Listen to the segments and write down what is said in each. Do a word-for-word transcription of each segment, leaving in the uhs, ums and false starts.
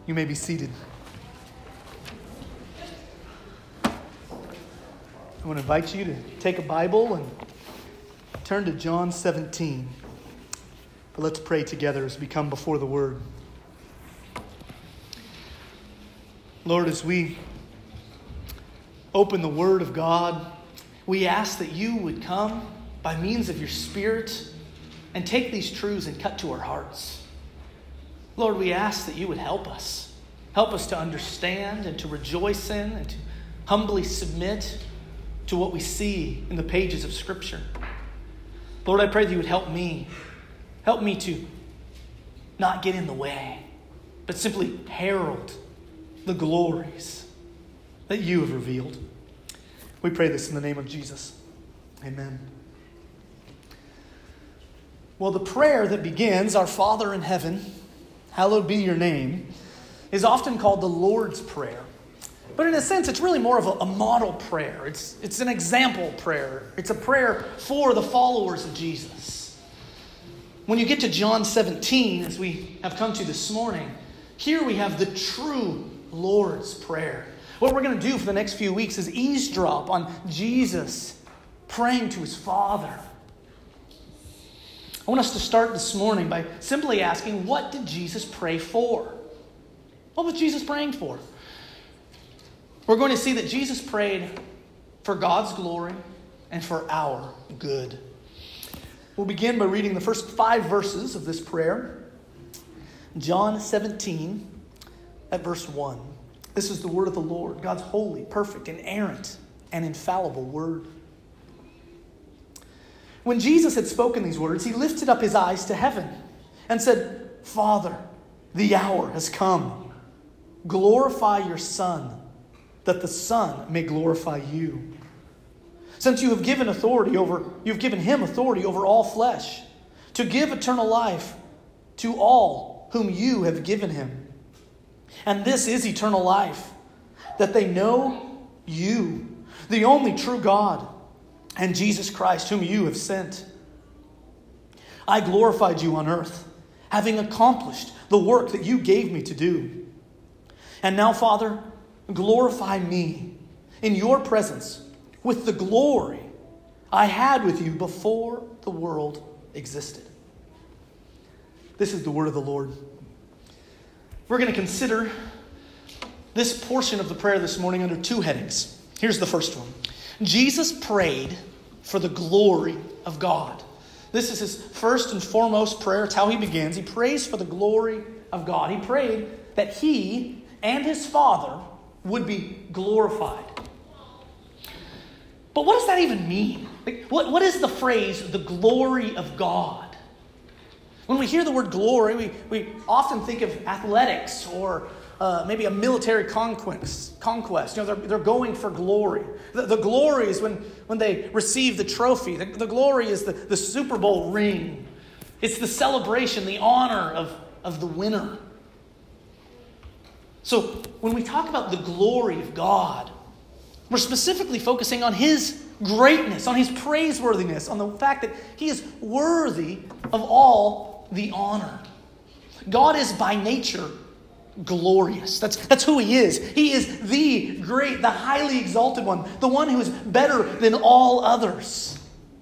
You may be seated. I want to invite you to take a Bible and turn to John seventeen. But let's pray together as we come before the Word. Lord, as we open the Word of God, we ask that you would come by means of your Spirit and take these truths and cut to our hearts. Lord, we ask that you would help us. Help us to understand and to rejoice in and to humbly submit to what we see in the pages of Scripture. Lord, I pray that you would help me. Help me to not get in the way, but simply herald the glories that you have revealed. We pray this in the name of Jesus. Amen. Well, the prayer that begins, "Our Father in heaven, hallowed be your name," is often called the Lord's Prayer. But in a sense, it's really more of a, a model prayer. It's, it's an example prayer. It's a prayer for the followers of Jesus. When you get to John seventeen, as we have come to this morning, here we have the true Lord's Prayer. What we're going to do for the next few weeks is eavesdrop on Jesus praying to his Father. I want us to start this morning by simply asking, what did Jesus pray for? What was Jesus praying for? We're going to see that Jesus prayed for God's glory and for our good. We'll begin by reading the first five verses of this prayer. John seventeen at verse one. This is the word of the Lord, God's holy, perfect, inerrant, and infallible word. When Jesus had spoken these words, he lifted up his eyes to heaven and said, "Father, the hour has come. Glorify your Son, that the Son may glorify you. Since you have given authority over, you've given him authority over all flesh, to give eternal life to all whom you have given him. And this is eternal life, that they know you, the only true God, and Jesus Christ, whom you have sent. I glorified you on earth, having accomplished the work that you gave me to do. And now, Father, glorify me in your presence with the glory I had with you before the world existed." This is the word of the Lord. We're going to consider this portion of the prayer this morning under two headings. Here's the first one. Jesus prayed for the glory of God. This is his first and foremost prayer. It's how he begins. He prays for the glory of God. He prayed that he and his Father would be glorified. But what does that even mean? Like, what, what is the phrase, the glory of God? When we hear the word glory, we, we often think of athletics or uh, maybe a military conquest. conquest. You know, they're, they're going for glory. The, the glory is when, when they receive the trophy. The, the glory is the, the Super Bowl ring. It's the celebration, the honor of, of the winner. So when we talk about the glory of God, we're specifically focusing on his greatness, on his praiseworthiness, on the fact that he is worthy of all the honor. God is by nature glorious. That's, that's who he is. He is the great, the highly exalted one, the one who is better than all others.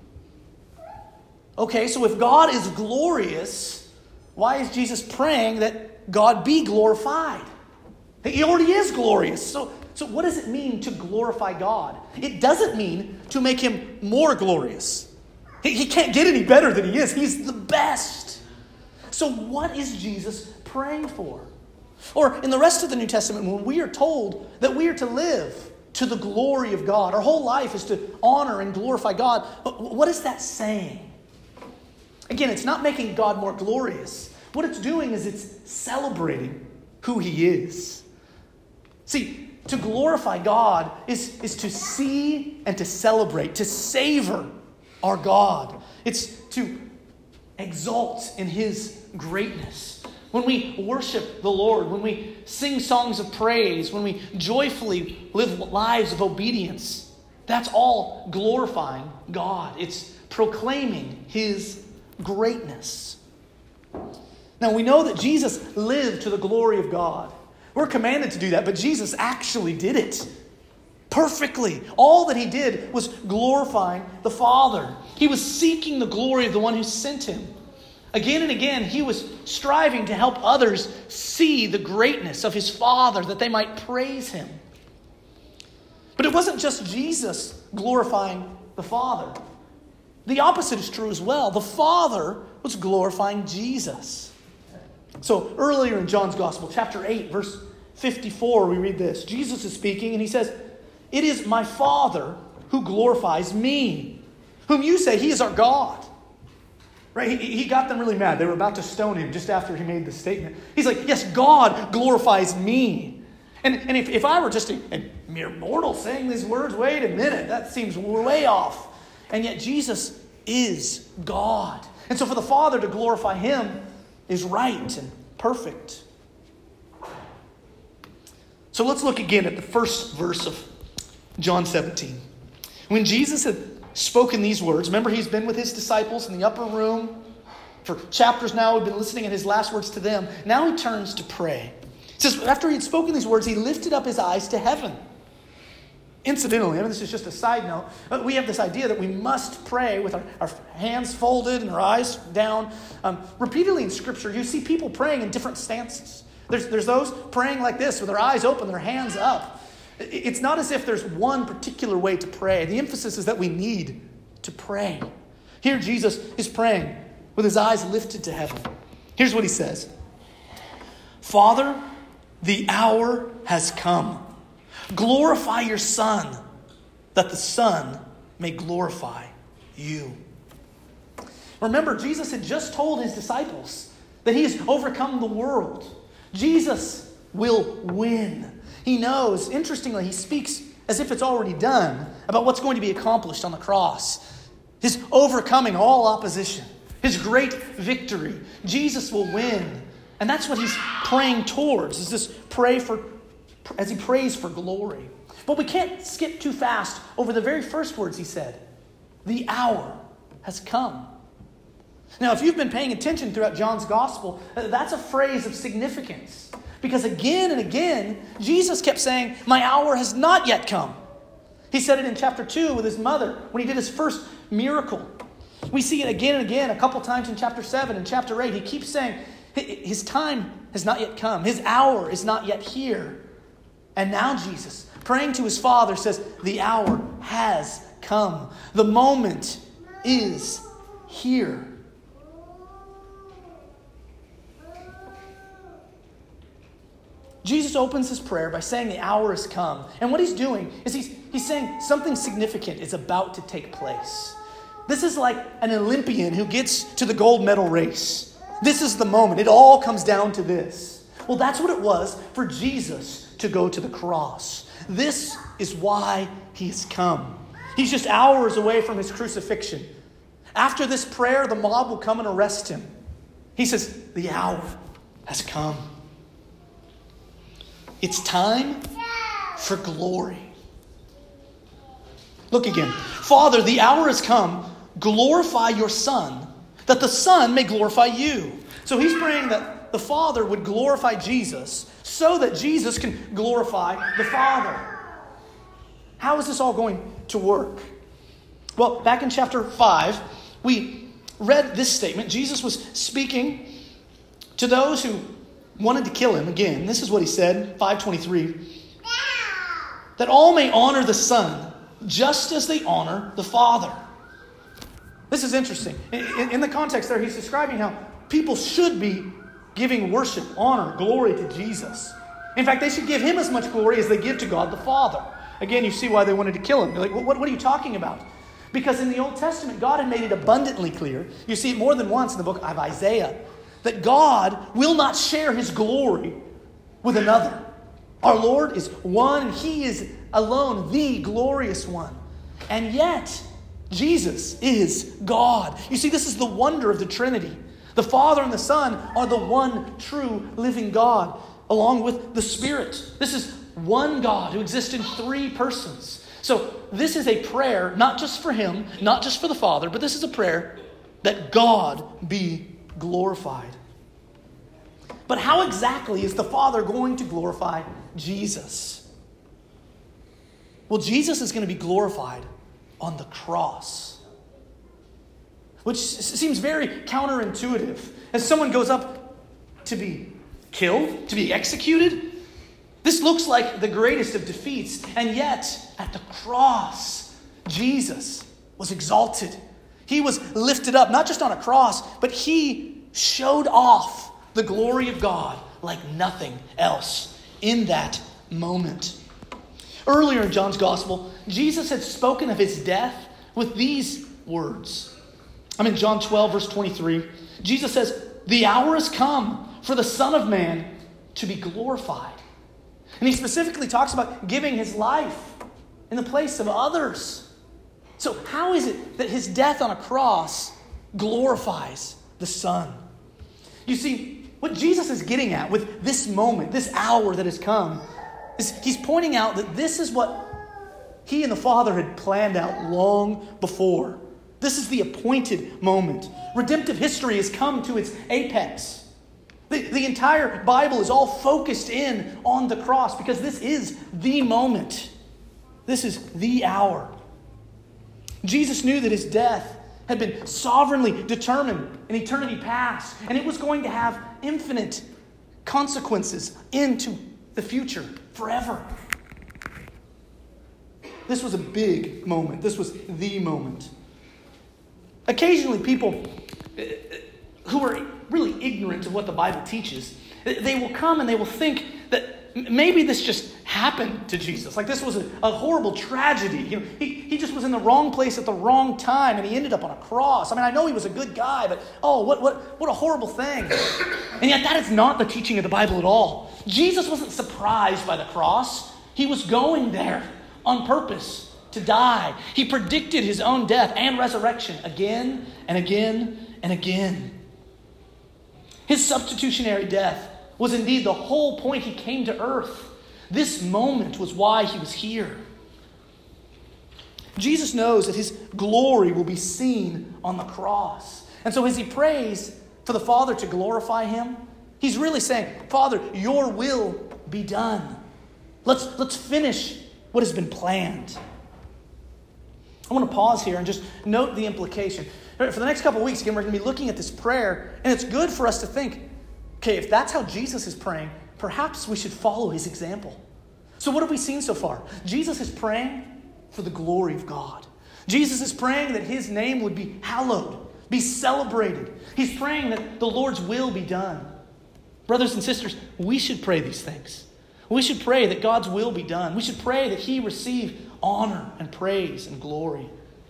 Okay, so if God is glorious, why is Jesus praying that God be glorified? He already is glorious. So, so what does it mean to glorify God? It doesn't mean to make him more glorious. He, he can't get any better than he is. He's the best. So what is Jesus praying for? Or in the rest of the New Testament, when we are told that we are to live to the glory of God, our whole life is to honor and glorify God, what is that saying? Again, it's not making God more glorious. What it's doing is it's celebrating who he is. See, to glorify God is, is to see and to celebrate, to savor our God. It's to exalt in his greatness. When we worship the Lord, when we sing songs of praise, when we joyfully live lives of obedience, that's all glorifying God. It's proclaiming his greatness. Now we know that Jesus lived to the glory of God. We're commanded to do that, but Jesus actually did it perfectly. All that he did was glorifying the Father. He was seeking the glory of the one who sent him. Again and again, he was striving to help others see the greatness of his Father, that they might praise him. But it wasn't just Jesus glorifying the Father. The opposite is true as well. The Father was glorifying Jesus. So earlier in John's Gospel, chapter eight, verse fifty-four, we read this. Jesus is speaking and he says, "It is my Father who glorifies me, whom you say he is our God." Right? He, he got them really mad. They were about to stone him just after he made this statement. He's like, yes, God glorifies me. And, and if, if I were just a, a mere mortal saying these words, wait a minute, that seems way off. And yet Jesus is God. And so for the Father to glorify him is right and perfect. So let's look again at the first verse of John seventeen. When Jesus had spoken these words, remember he's been with his disciples in the upper room for chapters now. We've been listening at his last words to them. Now he turns to pray. It says, after he had spoken these words, he lifted up his eyes to heaven. Incidentally, I mean, this is just a side note, but we have this idea that we must pray with our, our hands folded and our eyes down. Um, repeatedly in Scripture, you see people praying in different stances. There's, there's those praying like this with their eyes open, their hands up. It's not as if there's one particular way to pray. The emphasis is that we need to pray. Here Jesus is praying with his eyes lifted to heaven. Here's what he says. "Father, the hour has come. Glorify your Son, that the Son may glorify you." Remember, Jesus had just told his disciples that he has overcome the world. Jesus will win. He knows, interestingly, he speaks as if it's already done about what's going to be accomplished on the cross. His overcoming all opposition. His great victory. Jesus will win. And that's what he's praying towards, is this pray for, as he prays for glory. But we can't skip too fast over the very first words he said. The hour has come. Now, if you've been paying attention throughout John's Gospel, that's a phrase of significance. Because again and again, Jesus kept saying, my hour has not yet come. He said it in chapter two with his mother when he did his first miracle. We see it again and again a couple times in chapter seven and chapter eight. He keeps saying his time has not yet come. His hour is not yet here. And now Jesus, praying to his Father, says, the hour has come. The moment is here. Jesus opens his prayer by saying the hour has come. And what he's doing is he's, he's saying something significant is about to take place. This is like an Olympian who gets to the gold medal race. This is the moment. It all comes down to this. Well, that's what it was for Jesus to go to the cross. This is why he's come. He's just hours away from his crucifixion. After this prayer, the mob will come and arrest him. He says, the hour has come. It's time for glory. Look again. Father, the hour has come. Glorify your Son, that the Son may glorify you. So he's praying that the Father would glorify Jesus so that Jesus can glorify the Father. How is this all going to work? Well, back in chapter five, we read this statement. Jesus was speaking to those who wanted to kill him. Again, this is what he said, five twenty-three. That all may honor the Son, just as they honor the Father. This is interesting. In, in the context there, he's describing how people should be giving worship, honor, glory to Jesus. In fact, they should give him as much glory as they give to God the Father. Again, you see why they wanted to kill him. You're like, well, what, what are you talking about? Because in the Old Testament, God had made it abundantly clear. You see it more than once in the book of Isaiah, that God will not share his glory with another. Our Lord is one, and he is alone the glorious one. And yet, Jesus is God. You see, this is the wonder of the Trinity. The Father and the Son are the one true living God, along with the Spirit. This is one God who exists in three persons. So this is a prayer, not just for him, not just for the Father, but this is a prayer that God be glorified. But how exactly is the Father going to glorify Jesus? Well, Jesus is going to be glorified on the cross, which seems very counterintuitive. As someone goes up to be killed, to be executed, this looks like the greatest of defeats. And yet, at the cross, Jesus was exalted. He was lifted up, not just on a cross, but he showed off the glory of God like nothing else in that moment. Earlier in John's Gospel, Jesus had spoken of his death with these words. I'm in John twelve, verse twenty-three. Jesus says, "The hour has come for the Son of Man to be glorified." And he specifically talks about giving his life in the place of others. So how is it that his death on a cross glorifies the Son? You see, what Jesus is getting at with this moment, this hour that has come, is he's pointing out that this is what he and the Father had planned out long before. This is the appointed moment. Redemptive history has come to its apex. The, the entire Bible is all focused in on the cross because this is the moment. This is the hour. Jesus knew that his death had been sovereignly determined in eternity past, and it was going to have infinite consequences into the future forever. This was a big moment. This was the moment. Occasionally, people who are really ignorant of what the Bible teaches, they will come and they will think that maybe this just happened to Jesus. Like this was a, a horrible tragedy. You know, he, he just was in the wrong place at the wrong time and he ended up on a cross. I mean, I know he was a good guy, but oh, what, what, what a horrible thing. And yet that is not the teaching of the Bible at all. Jesus wasn't surprised by the cross. He was going there on purpose to die. He predicted his own death and resurrection again and again and again. His substitutionary death was indeed the whole point he came to earth. This moment was why he was here. Jesus knows that his glory will be seen on the cross. And so as he prays for the Father to glorify him, he's really saying, Father, your will be done. Let's, let's finish what has been planned. I want to pause here and just note the implication. For the next couple of weeks, again, we're going to be looking at this prayer, and it's good for us to think, okay, if that's how Jesus is praying, perhaps we should follow his example. So what have we seen so far? Jesus is praying for the glory of God. Jesus is praying that his name would be hallowed, be celebrated. He's praying that the Lord's will be done. Brothers and sisters, we should pray these things. We should pray that God's will be done. We should pray that he receive honor and praise and glory.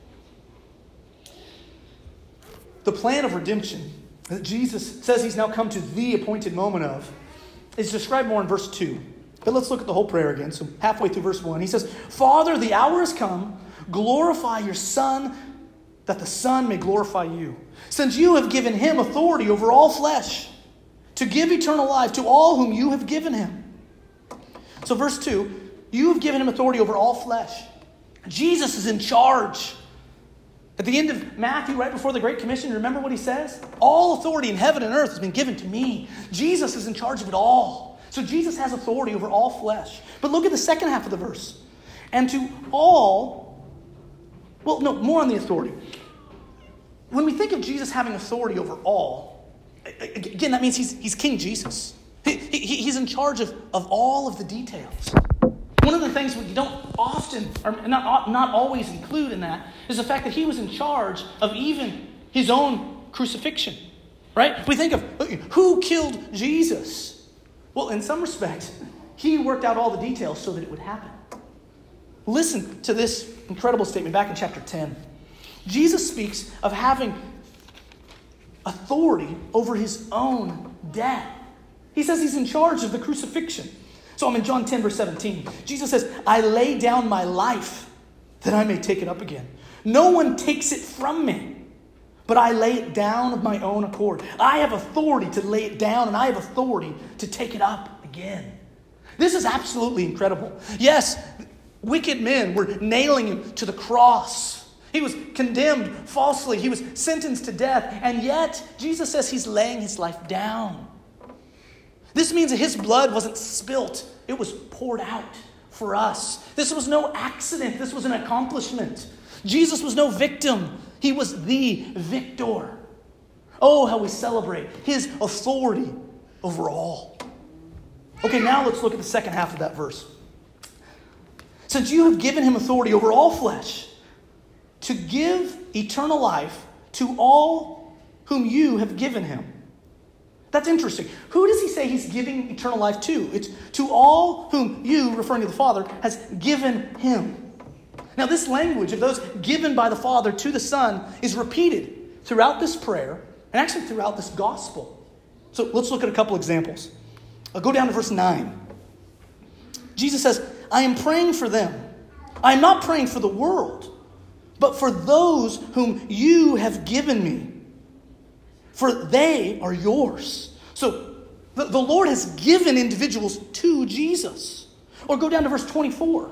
The plan of redemption that Jesus says he's now come to the appointed moment of is described more in verse two. But let's look at the whole prayer again. So halfway through verse one, he says, Father, the hour has come. Glorify your Son, that the Son may glorify you. Since you have given him authority over all flesh, to give eternal life to all whom you have given him. So verse two, you have given him authority over all flesh. Jesus is in charge. At the end of Matthew, right before the Great Commission, remember what he says? All authority in heaven and earth has been given to me. Jesus is in charge of it all. So Jesus has authority over all flesh. But look at the second half of the verse. And to all, well, no, more on the authority. When we think of Jesus having authority over all, again, that means he's, he's King Jesus. He, he, he's in charge of, of all of the details. One of the things we don't often, or not, not always include in that, is the fact that he was in charge of even his own crucifixion. Right? We think of, who killed Jesus? Well, in some respects, he worked out all the details so that it would happen. Listen to this incredible statement back in chapter ten. Jesus speaks of having authority over his own death. He says he's in charge of the crucifixion. So I'm in John ten, verse seventeen. Jesus says, I lay down my life that I may take it up again. No one takes it from me, but I lay it down of my own accord. I have authority to lay it down, and I have authority to take it up again. This is absolutely incredible. Yes, wicked men were nailing him to the cross. He was condemned falsely. He was sentenced to death. And yet, Jesus says he's laying his life down. This means that his blood wasn't spilt. It was poured out for us. This was no accident. This was an accomplishment. Jesus was no victim. He was the victor. Oh, how we celebrate his authority over all. Okay, now let's look at the second half of that verse. Since you have given him authority over all flesh, to give eternal life to all whom you have given him. That's interesting. Who does he say he's giving eternal life to? It's to all whom you, referring to the Father, has given him. Now, this language of those given by the Father to the Son is repeated throughout this prayer and actually throughout this gospel. So let's look at a couple examples. I'll go down to verse nine. Jesus says, I am praying for them. I am not praying for the world, but for those whom you have given me. For they are yours. So the, the Lord has given individuals to Jesus. Or go down to verse twenty-four.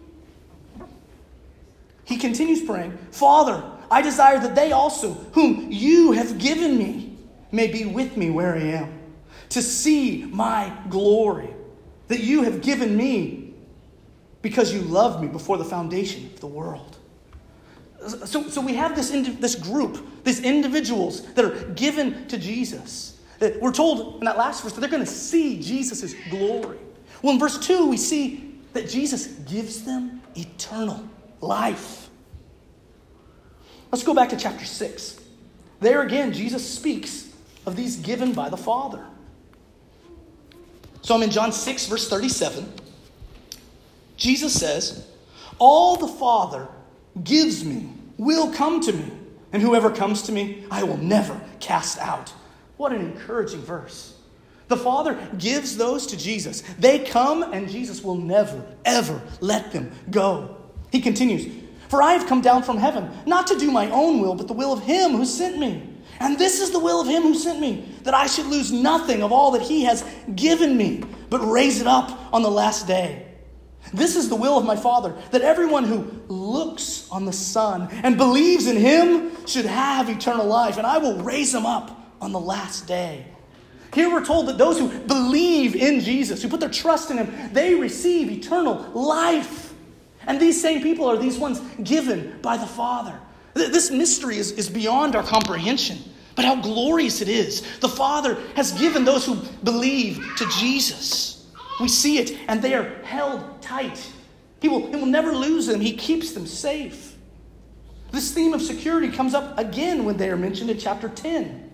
He continues praying, Father, I desire that they also, whom you have given me, may be with me where I am, to see my glory that you have given me because you loved me before the foundation of the world. So, so we have this, this group, these individuals that are given to Jesus. We're told in that last verse that they're going to see Jesus' glory. Well, in verse two, we see that Jesus gives them eternal life. Let's go back to chapter six. There again, Jesus speaks of these given by the Father. So I'm in John six, verse thirty-seven. Jesus says, all the Father gives me will come to me, and whoever comes to me, I will never cast out. What an encouraging verse. The Father gives those to Jesus. They come, and Jesus will never, ever let them go. He continues, for I have come down from heaven, not to do my own will, but the will of him who sent me. And this is the will of him who sent me, that I should lose nothing of all that he has given me, but raise it up on the last day. This is the will of my Father, that everyone who looks on the Son and believes in him should have eternal life, and I will raise him up on the last day. Here we're told that those who believe in Jesus, who put their trust in him, they receive eternal life. And these same people are these ones given by the Father. This mystery is, is beyond our comprehension, but how glorious it is. The Father has given those who believe to Jesus. We see it, and they are held tight. He will, he will never lose them. He keeps them safe. This theme of security comes up again when they are mentioned in chapter ten.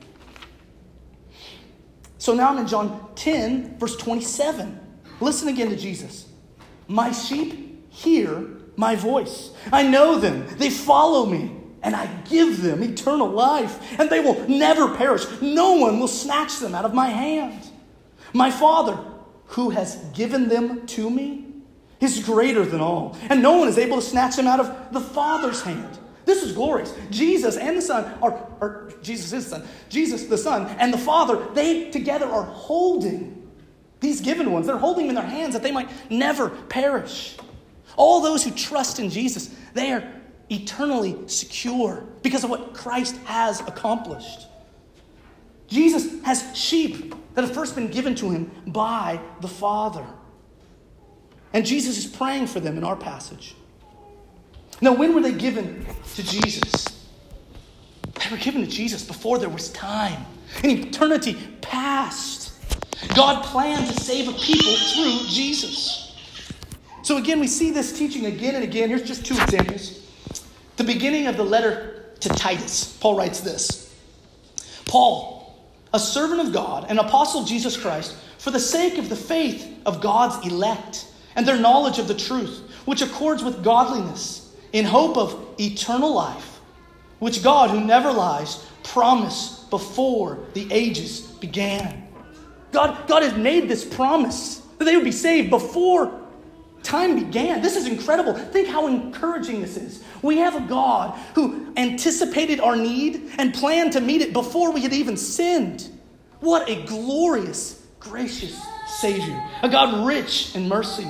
So now I'm in John ten, verse twenty-seven. Listen again to Jesus. My sheep hear my voice. I know them. They follow me. And I give them eternal life. And they will never perish. No one will snatch them out of my hand. My Father, who has given them to me, is greater than all. And no one is able to snatch them out of the Father's hand. This is glorious. Jesus and the Son, are, or Jesus is the Son, Jesus the Son and the Father, they together are holding these given ones. They're holding them in their hands that they might never perish. All those who trust in Jesus, they are eternally secure because of what Christ has accomplished. Jesus has sheep that have first been given to him by the Father. And Jesus is praying for them in our passage. Now, when were they given to Jesus? They were given to Jesus before there was time. In eternity past, God planned to save a people through Jesus. So again, we see this teaching again and again. Here's just two examples. The beginning of the letter to Titus, Paul writes this. Paul, a servant of God, an apostle of Jesus Christ, for the sake of the faith of God's elect and their knowledge of the truth, which accords with godliness, in hope of eternal life, which God, who never lies, promised before the ages began. God, God has made this promise that they would be saved before time began. This is incredible. Think how encouraging this is. We have a God who anticipated our need and planned to meet it before we had even sinned. What a glorious, gracious Savior. A God rich in mercy.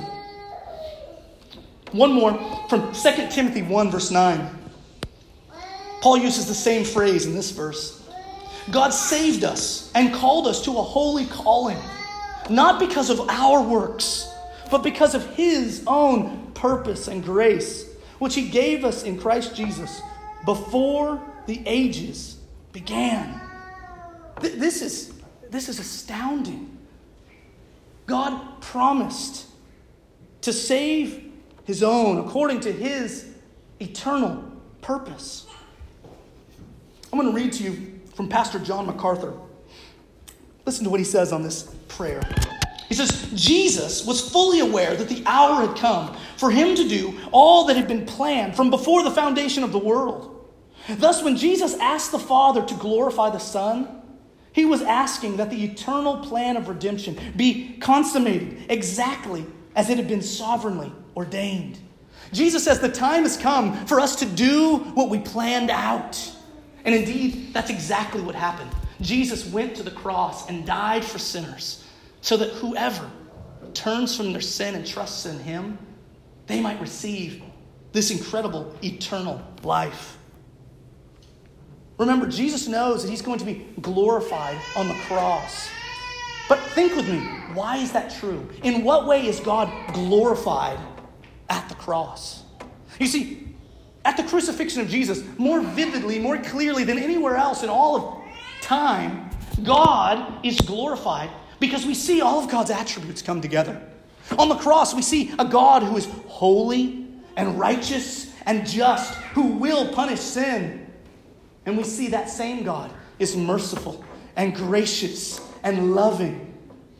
One more from Second Timothy one, verse nine. Paul uses the same phrase in this verse. God saved us and called us to a holy calling, not because of our works, but because of his own purpose and grace, which he gave us in Christ Jesus before the ages began. Th- this is, this is astounding. God promised to save his own according to his eternal purpose. I'm going to read to you from Pastor John MacArthur. Listen to what he says on this prayer. He says, Jesus was fully aware that the hour had come for him to do all that had been planned from before the foundation of the world. Thus, when Jesus asked the Father to glorify the Son, he was asking that the eternal plan of redemption be consummated exactly as it had been sovereignly ordained. Jesus says the time has come for us to do what we planned out. And indeed, that's exactly what happened. Jesus went to the cross and died for sinners so that whoever turns from their sin and trusts in him, they might receive this incredible eternal life. Remember, Jesus knows that he's going to be glorified on the cross. But think with me, why is that true? In what way is God glorified at the cross? You see, at the crucifixion of Jesus, more vividly, more clearly than anywhere else in all of time, God is glorified because we see all of God's attributes come together. On the cross, we see a God who is holy and righteous and just, who will punish sin. And we see that same God is merciful and gracious and loving.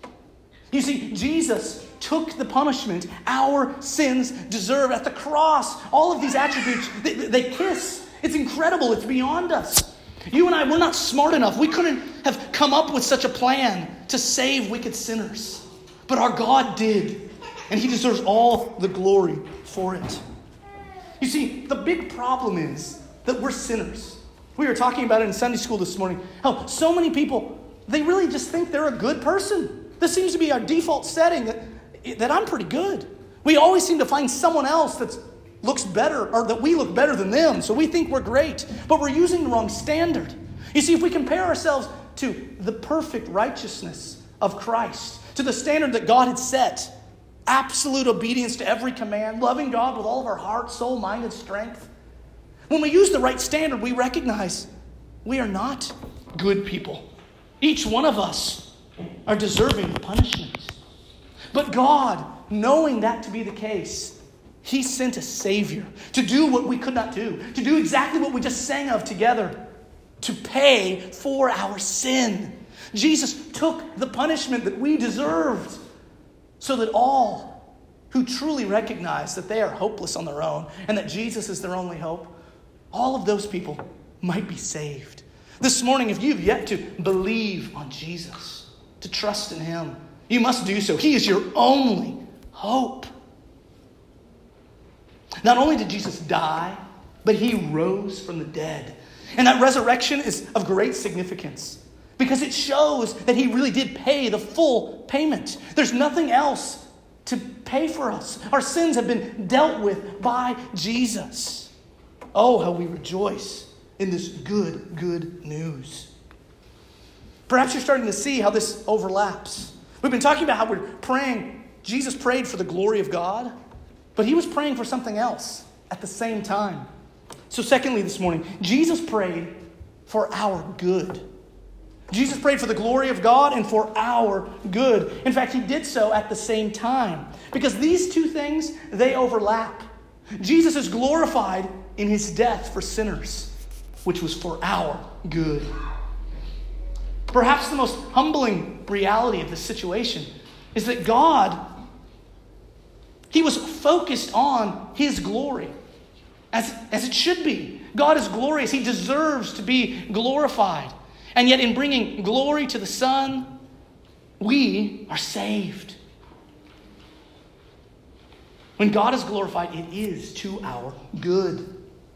You see, Jesus took the punishment our sins deserve at the cross. All of these attributes, they, they kiss. It's incredible. It's beyond us. You and I, we're not smart enough. We couldn't have come up with such a plan to save wicked sinners. But our God did. And he deserves all the glory for it. You see, the big problem is that we're sinners. We were talking about it in Sunday school this morning. How so many people, they really just think they're a good person. This seems to be our default setting, that, that I'm pretty good. We always seem to find someone else that looks better, or that we look better than them, so we think we're great. But we're using the wrong standard. You see, if we compare ourselves to the perfect righteousness of Christ, to the standard that God had set, absolute obedience to every command, loving God with all of our heart, soul, mind, and strength, when we use the right standard, we recognize we are not good people. Each one of us are deserving of punishment. But God, knowing that to be the case, he sent a Savior to do what we could not do, to do exactly what we just sang of together, to pay for our sin. Jesus took the punishment that we deserved so that all who truly recognize that they are hopeless on their own and that Jesus is their only hope, all of those people might be saved. This morning, if you've yet to believe on Jesus, to trust in him, you must do so. He is your only hope. Not only did Jesus die, but he rose from the dead. And that resurrection is of great significance because it shows that he really did pay the full payment. There's nothing else to pay for us. Our sins have been dealt with by Jesus. Oh, how we rejoice in this good, good news. Perhaps you're starting to see how this overlaps. We've been talking about how we're praying. Jesus prayed for the glory of God, but he was praying for something else at the same time. So secondly this morning, Jesus prayed for our good. Jesus prayed for the glory of God and for our good. In fact, he did so at the same time because these two things, they overlap. Jesus is glorified in his death for sinners, which was for our good. Perhaps the most humbling reality of this situation is that God, he was focused on his glory, as, as it should be. God is glorious. He deserves to be glorified. And yet in bringing glory to the Son, we are saved. When God is glorified, it is to our good.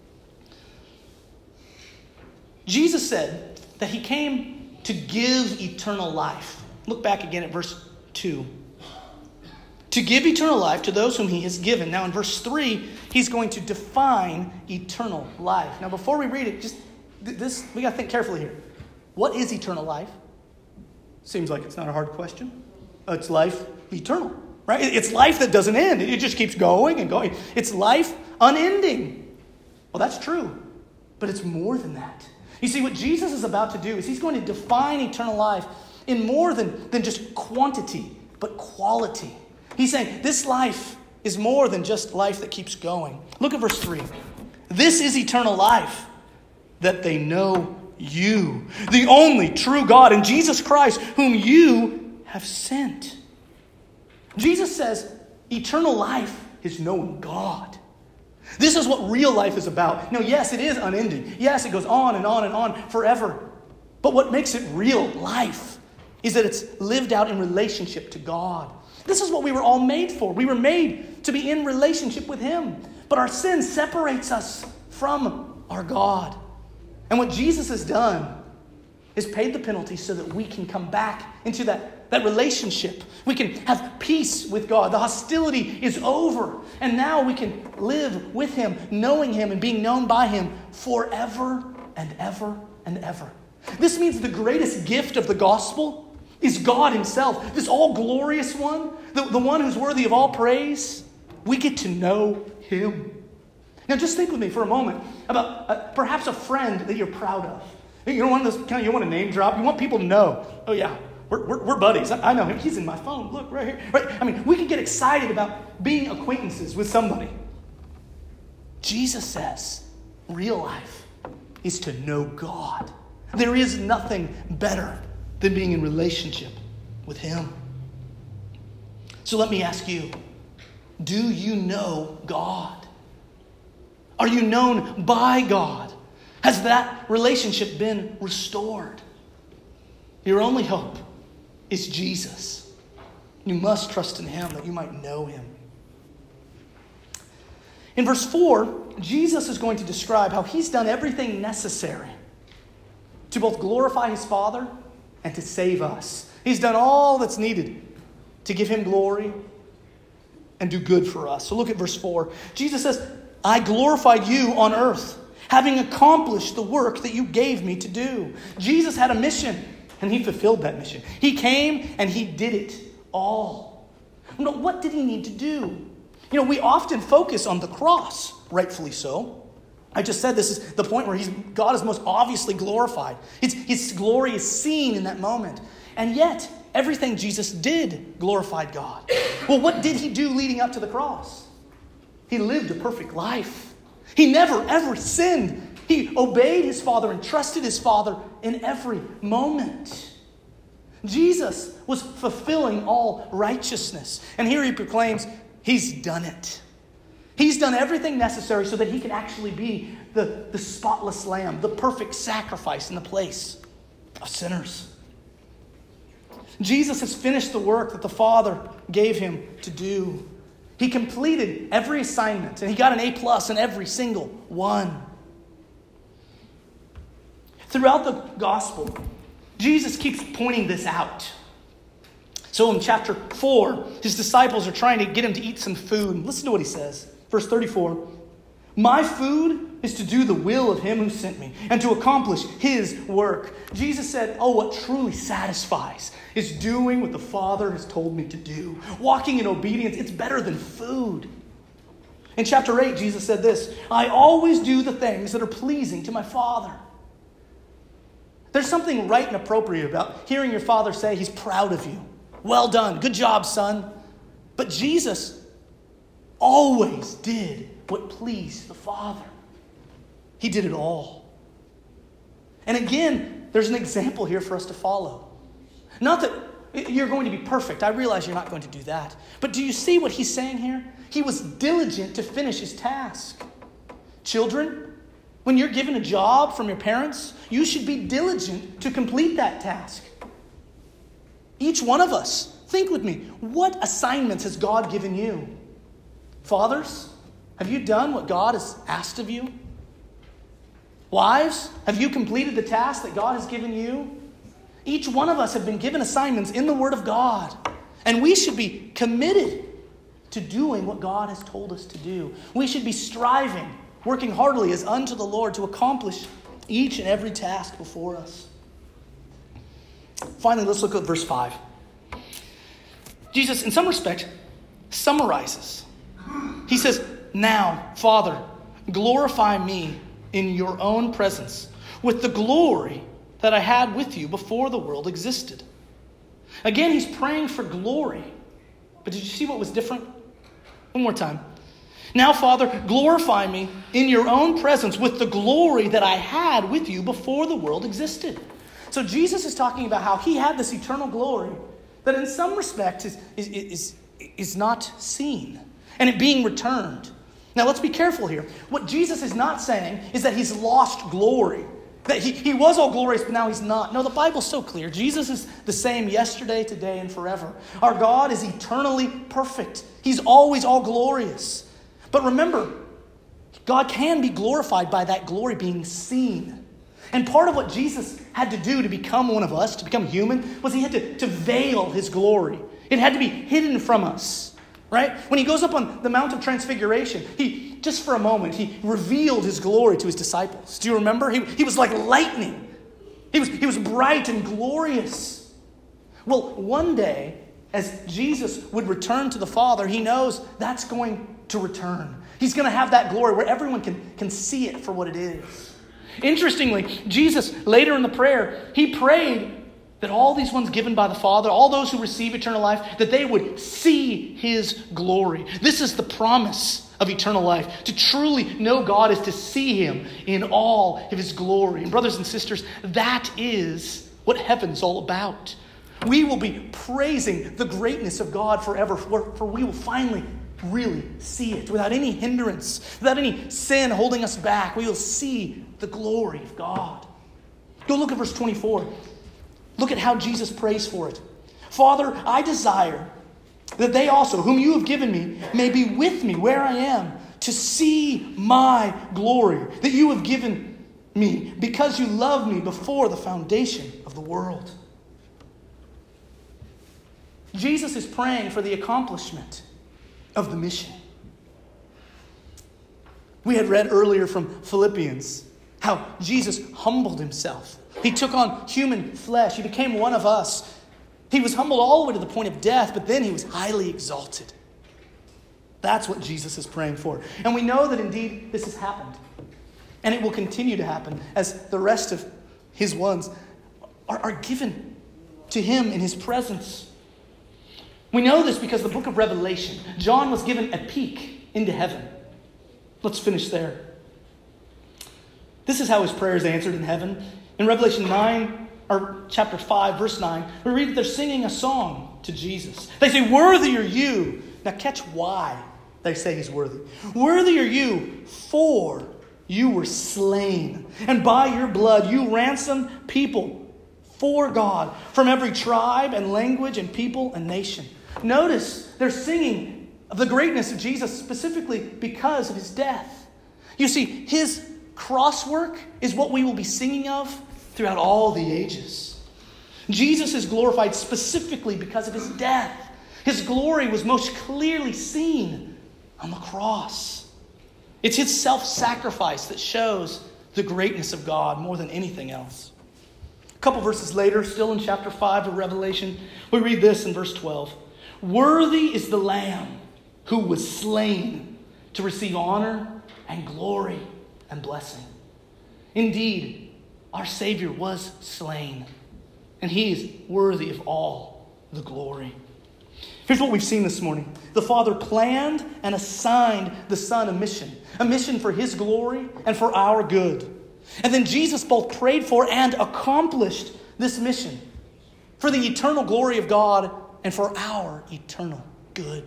Jesus said that he came to give eternal life. Look back again at verse two. To give eternal life to those whom he has given. Now in verse three, he's going to define eternal life. Now before we read it, just this, we got to think carefully here. What is eternal life? Seems like it's not a hard question. It's life eternal, right? It's life that doesn't end. It just keeps going and going. It's life unending. Well, that's true, but it's more than that. You see, what Jesus is about to do is he's going to define eternal life in more than, than just quantity, but quality. He's saying this life is more than just life that keeps going. Look at verse three. This is eternal life, that they know you, the only true God, and Jesus Christ, whom you have sent. Jesus says eternal life is knowing God. This is what real life is about. Now, yes, it is unending. Yes, it goes on and on and on forever. But what makes it real life is that it's lived out in relationship to God. This is what we were all made for. We were made to be in relationship with Him. But our sin separates us from our God. And what Jesus has done is paid the penalty so that we can come back into that, that relationship. We can have peace with God. The hostility is over. And now we can live with Him, knowing Him and being known by Him forever and ever and ever. This means the greatest gift of the gospel is God Himself, this all-glorious one, the, the one who's worthy of all praise. We get to know Him. Now just think with me for a moment about uh, perhaps a friend that you're proud of. You know, one of those kind of, you want to name drop. You want people to know, oh yeah, we're, we're, we're buddies. I, I know him. He's in my phone. Look right here. Right? I mean, we can get excited about being acquaintances with somebody. Jesus says real life is to know God. There is nothing better than being in relationship with Him. So let me ask you, do you know God? Are you known by God? Has that relationship been restored? Your only hope is Jesus. You must trust in Him that you might know Him. In verse four, Jesus is going to describe how He's done everything necessary to both glorify His Father and to save us. He's done all that's needed to give Him glory and do good for us. So look at verse four. Jesus says, I glorified you on earth, having accomplished the work that you gave me to do. Jesus had a mission, and He fulfilled that mission. He came and He did it all. But what did He need to do? You know, we often focus on the cross, rightfully so. I just said this is the point where he's, God is most obviously glorified. His, his glory is seen in that moment. And yet, everything Jesus did glorified God. Well, what did He do leading up to the cross? He lived a perfect life. He never, ever sinned. He obeyed His Father and trusted His Father in every moment. Jesus was fulfilling all righteousness. And here He proclaims, He's done it. He's done everything necessary so that He can actually be the, the spotless lamb, the perfect sacrifice in the place of sinners. Jesus has finished the work that the Father gave Him to do. He completed every assignment, and He got an A plus in every single one. Throughout the gospel, Jesus keeps pointing this out. So in chapter four, His disciples are trying to get Him to eat some food. Listen to what He says. Verse thirty-four. My food is to do the will of Him who sent me and to accomplish His work. Jesus said, oh, what truly satisfies is doing what the Father has told me to do. Walking in obedience, it's better than food. In chapter eight, Jesus said this, I always do the things that are pleasing to my Father. There's something right and appropriate about hearing your Father say He's proud of you. Well done. Good job, son. But Jesus always did what pleased the Father. He did it all. And again, there's an example here for us to follow. Not that you're going to be perfect. I realize you're not going to do that. But do you see what He's saying here? He was diligent to finish His task. Children, when you're given a job from your parents, you should be diligent to complete that task. Each one of us, think with me, what assignments has God given you? Fathers, have you done what God has asked of you? Wives, have you completed the task that God has given you? Each one of us have been given assignments in the Word of God. And we should be committed to doing what God has told us to do. We should be striving, working heartily as unto the Lord to accomplish each and every task before us. Finally, let's look at verse five. Jesus, in some respect, summarizes. He says, now, Father, glorify me in your own presence with the glory that I had with you before the world existed. Again, he's praying for glory. But did you see what was different? One more time. Now, Father, glorify me in your own presence with the glory that I had with you before the world existed. So Jesus is talking about how he had this eternal glory that in some respects is, is, is, is not seen and it being returned. Now, let's be careful here. What Jesus is not saying is that he's lost glory. That he, he was all glorious, but now he's not. No, the Bible's so clear. Jesus is the same yesterday, today, and forever. Our God is eternally perfect. He's always all glorious. But remember, God can be glorified by that glory being seen. And part of what Jesus had to do to become one of us, to become human, was he had to, to veil his glory. It had to be hidden from us. Right? When he goes up on the Mount of Transfiguration, he, just for a moment, he revealed his glory to his disciples. Do you remember? He, he was like lightning. He was, he was bright and glorious. Well, one day, as Jesus would return to the Father, he knows that's going to return. He's going to have that glory where everyone can, can see it for what it is. Interestingly, Jesus, later in the prayer, he prayed that all these ones given by the Father, all those who receive eternal life, that they would see his glory. This is the promise of eternal life. To truly know God is to see him in all of his glory. And brothers and sisters, that is what heaven's all about. We will be praising the greatness of God forever, for, for we will finally really see it without any hindrance, without any sin holding us back. We will see the glory of God. Go look at verse twenty-four. Look at how Jesus prays for it. Father, I desire that they also, whom you have given me, may be with me where I am, to see my glory that you have given me, because you loved me before the foundation of the world. Jesus is praying for the accomplishment of the mission. We had read earlier from Philippians how Jesus humbled himself. He took on human flesh. He became one of us. He was humbled all the way to the point of death, but then he was highly exalted. That's what Jesus is praying for. And we know that indeed this has happened. And it will continue to happen as the rest of his ones are, are given to him in his presence. We know this because the book of Revelation, John was given a peek into heaven. Let's finish there. This is how his prayer is answered in heaven. In Revelation nine, or chapter five, verse nine, we read that they're singing a song to Jesus. They say, worthy are you. Now catch why they say he's worthy. Worthy are you, for you were slain. And by your blood you ransomed people for God from every tribe and language and people and nation. Notice they're singing of the greatness of Jesus specifically because of his death. You see, his cross work is what we will be singing of throughout all the ages. Jesus is glorified specifically because of his death. His glory was most clearly seen on the cross. It's his self-sacrifice that shows the greatness of God more than anything else. A couple verses later, still in chapter five of Revelation, we read this in verse twelve. Worthy is the Lamb who was slain to receive honor and glory and blessing. Indeed, our Savior was slain, and he is worthy of all the glory. Here's what we've seen this morning. The Father planned and assigned the Son a mission, a mission for his glory and for our good. And then Jesus both prayed for and accomplished this mission for the eternal glory of God and for our eternal good.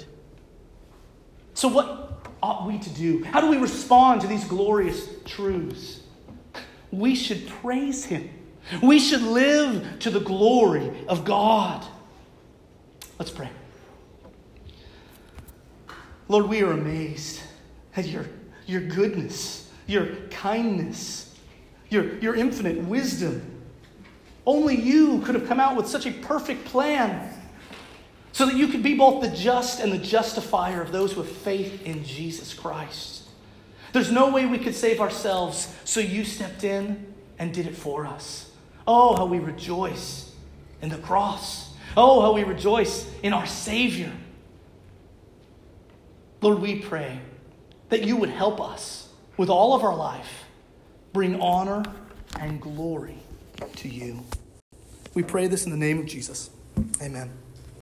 So what ought we to do? How do we respond to these glorious truths? We should praise him. We should live to the glory of God. Let's pray. Lord, we are amazed at your, your goodness, your kindness, your, your infinite wisdom. Only you could have come out with such a perfect plan so that you could be both the just and the justifier of those who have faith in Jesus Christ. There's no way we could save ourselves, so you stepped in and did it for us. Oh, how we rejoice in the cross. Oh, how we rejoice in our Savior. Lord, we pray that you would help us with all of our life bring honor and glory to you. We pray this in the name of Jesus. Amen.